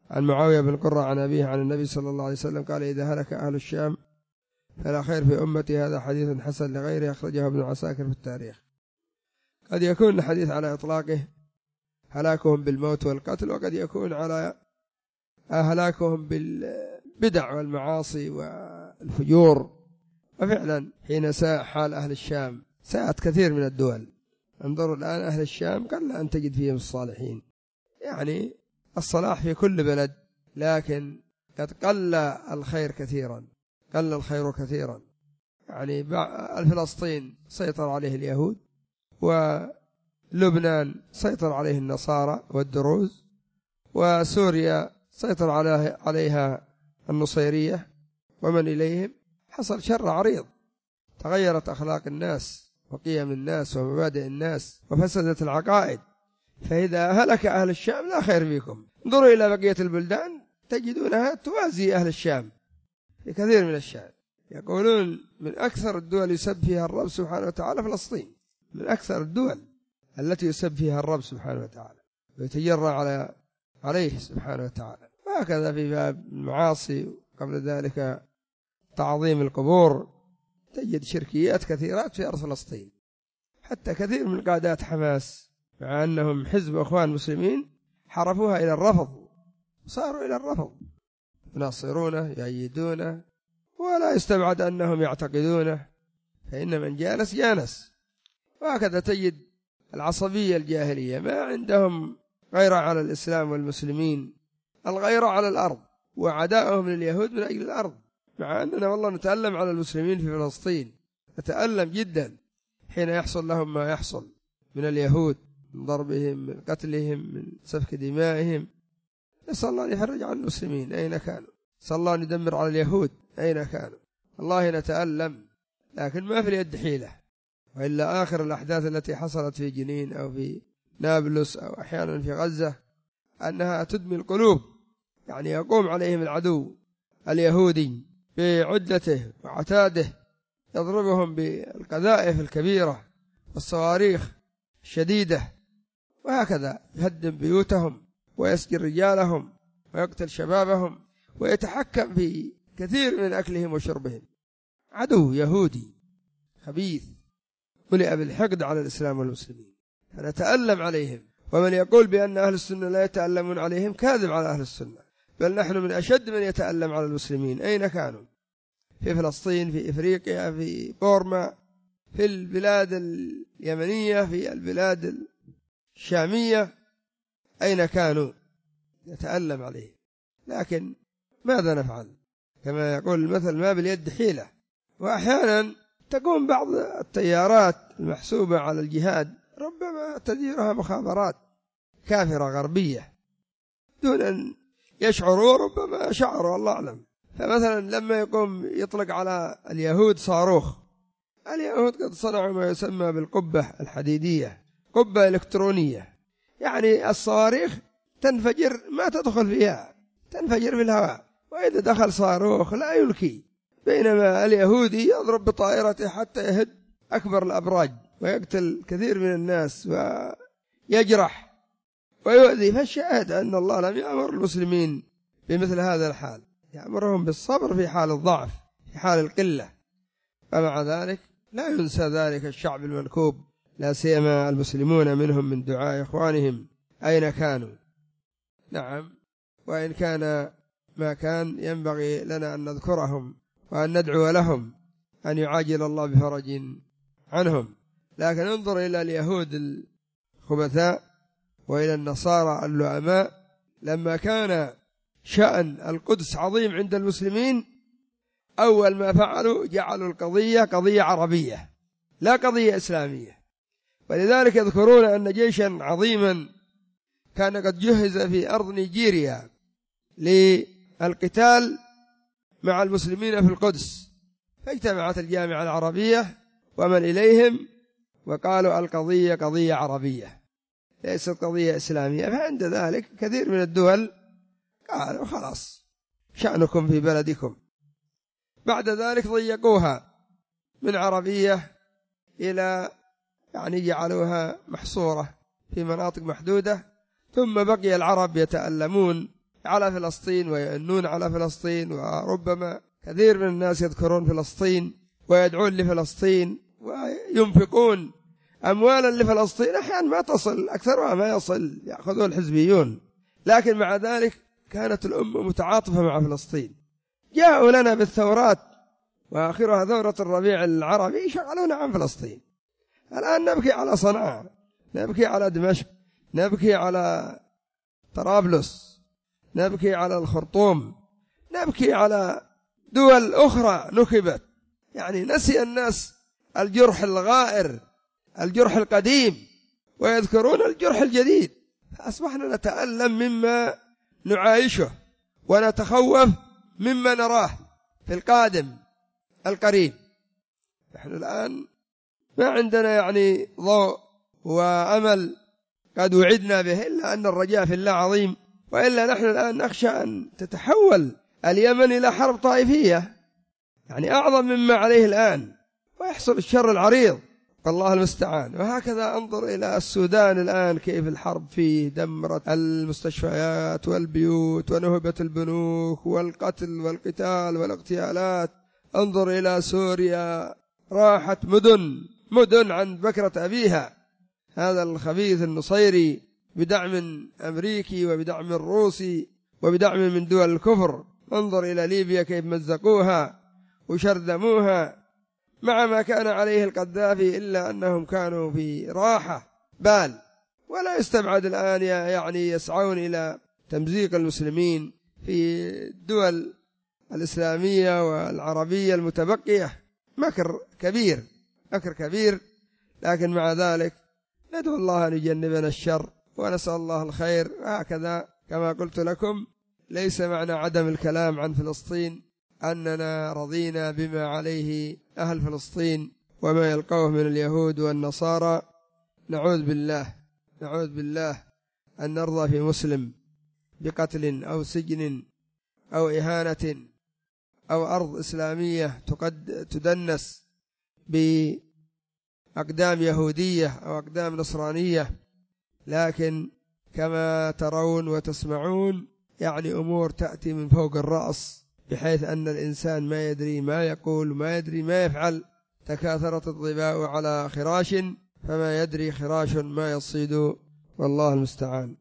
عن معاوية بن قرة عن أبيه عن النبي صلى الله عليه وسلم قال إذا هلك أهل الشام فلا خير في أمتي. هذا حديث حسن لغيره أخرجه ابن عساكر في التاريخ. قد يكون الحديث على إطلاقه هلاكهم بالموت والقتل، وقد يكون على هلاكهم بالبدع والمعاصي والفجور. وفعلا حين ساء حال أهل الشام ساءت كثير من الدول. انظروا الآن أهل الشام قل أن تجد فيهم الصالحين، يعني الصلاح في كل بلد، لكن قد قل الخير كثيرا، قل الخير كثيرا. يعني فلسطين سيطر عليه اليهود، ولبنان سيطر عليه النصارى والدروز، وسوريا سيطر عليها النصيرية ومن إليهم. حصل شر عريض، تغيرت أخلاق الناس وقيم الناس ومبادئ الناس وفسدت العقائد. فإذا هلك أهل الشام لا خير فيكم. انظروا إلى بقية البلدان تجدونها توازي أهل الشام في كثير من الشام. يقولون من أكثر الدول يسب فيها الرب سبحانه وتعالى فلسطين، من أكثر الدول التي يسب فيها الرب سبحانه وتعالى ويتجرى عليه سبحانه وتعالى. وهكذا في باب المعاصي قبل ذلك تعظيم القبور تجد شركيات كثيرات في أرض فلسطين. حتى كثير من قادات حماس مع أنهم حزب أخوان مسلمين حرفوها إلى الرفض، صاروا إلى الرفض، يناصرونه يؤيدونه، ولا يستبعد أنهم يعتقدونه، فإن من جالس جانس. وهكذا تجد العصبية الجاهلية ما عندهم غير على الإسلام والمسلمين، الغير على الأرض، وعداءهم لليهود من أجل الأرض. مع أننا والله نتألم على المسلمين في فلسطين، نتألم جدا حين يحصل لهم ما يحصل من اليهود، من ضربهم، من قتلهم، من سفك دمائهم. نسأل الله أن يفرج عن المسلمين أين كانوا، نسأل الله أن يدمر على اليهود أين كانوا. الله نتألم، لكن ما في اليد حيلة. وإلا آخر الأحداث التي حصلت في جنين أو في نابلس أو أحيانا في غزة أنها تدمي القلوب. يعني يقوم عليهم العدو اليهودي بعدته وعتاده، يضربهم بالقذائف الكبيرة والصواريخ الشديدة، وهكذا يهدم بيوتهم ويسجن رجالهم ويقتل شبابهم ويتحكم في كثير من أكلهم وشربهم. عدو يهودي خبيث ملئ بالحقد على الإسلام والمسلمين، فنتألم عليهم. ومن يقول بأن أهل السنة لا يتألمون عليهم كاذب على أهل السنة، بل نحن من أشد من يتألم على المسلمين. أين كانوا؟ في فلسطين، في إفريقيا، في بورما، في البلاد اليمنية، في البلاد الشامية، أين كانوا؟ يتألم عليه. لكن ماذا نفعل؟ كما يقول المثل ما باليد حيلة. وأحيانا تقوم بعض التيارات المحسوبة على الجهاد ربما تديرها مخابرات كافرة غربية دون أن يشعروا، ربما شعروا الله أعلم. فمثلا لما يقوم يطلق على اليهود صاروخ، اليهود قد صنعوا ما يسمى بالقبة الحديدية، قبة إلكترونية، يعني الصواريخ تنفجر ما تدخل فيها، تنفجر في الهواء، وإذا دخل صاروخ لا يلكي. بينما اليهودي يضرب بطائرته حتى يهد أكبر الأبراج ويقتل كثير من الناس ويجرح ويؤذي. فالشاهد أن الله لم يأمر المسلمين بمثل هذا الحال، يأمرهم بالصبر في حال الضعف، في حال القلة. ومع ذلك لا ينسى ذلك الشعب المنكوب، لا سيما المسلمون منهم من دعاء إخوانهم أين كانوا. نعم، وإن كان ما كان ينبغي لنا أن نذكرهم وأن ندعو لهم أن يعاجل الله بفرج عنهم. لكن انظر إلى اليهود الخبثاء وإلى النصارى اللؤماء، لما كان شأن القدس عظيم عند المسلمين أول ما فعلوا جعلوا القضية قضية عربية لا قضية إسلامية. ولذلك يذكرون أن جيشا عظيما كان قد جهز في أرض نيجيريا للقتال مع المسلمين في القدس، فاجتمعت الجامعة العربية ومن إليهم وقالوا القضية قضية عربية ليست قضية إسلامية. فعند ذلك كثير من الدول قالوا خلاص شأنكم في بلدكم. بعد ذلك ضيقوها من عربية إلى يعني جعلوها محصورة في مناطق محدودة، ثم بقي العرب يتألمون على فلسطين ويأنون على فلسطين، وربما كثير من الناس يذكرون فلسطين ويدعون لفلسطين وينفقون أموالا لفلسطين، أحيانا ما تصل، أكثرها ما يصل، يأخذون الحزبيون، لكن مع ذلك كانت الأمة متعاطفة مع فلسطين. جاءوا لنا بالثورات وآخرها ثورة الربيع العربي شغلونا عن فلسطين. الآن نبكي على صنعاء، نبكي على دمشق، نبكي على طرابلس، نبكي على الخرطوم، نبكي على دول أخرى نكبت. يعني نسي الناس الجرح الغائر، الجرح القديم، ويذكرون الجرح الجديد، فأصبحنا نتألم مما نعايشه ونتخوف مما نراه في القادم القريب. نحن الآن ما عندنا يعني ضوء وأمل قد وعدنا به، إلا أن الرجاء في الله عظيم، وإلا نحن الآن نخشى أن تتحول اليمن إلى حرب طائفية، يعني أعظم مما عليه الآن، ويحصل الشر العريض، الله المستعان. وهكذا انظر إلى السودان الآن كيف الحرب فيه دمرت المستشفيات والبيوت ونهبت البنوك والقتل والقتال والاغتيالات. انظر إلى سوريا، راحت مدن عن بكرة أبيها، هذا الخبيث النصيري بدعم أمريكي وبدعم روسي وبدعم من دول الكفر. انظر إلى ليبيا كيف مزقوها وشردموها مع ما كان عليه القذافي، إلا أنهم كانوا في راحة بال. ولا يستبعد الآن يعني يسعون إلى تمزيق المسلمين في الدول الإسلامية والعربية المتبقية. مكر كبير، مكر كبير، لكن مع ذلك ندعو الله أن يجنبنا الشر ونسأل الله الخير. هكذا كما قلت لكم، ليس معنى عدم الكلام عن فلسطين أننا رضينا بما عليه أهل فلسطين وما يلقوه من اليهود والنصارى. نعوذ بالله أن نرضى في مسلم بقتل أو سجن أو إهانة أو أرض إسلامية تدنس بأقدام يهودية أو أقدام نصرانية. لكن كما ترون وتسمعون يعني أمور تأتي من فوق الرأس، بحيث أن الإنسان ما يدري ما يقول وما يدري ما يفعل. تكاثرت الظباء على خراش، فما يدري خراش ما يصيد، والله المستعان.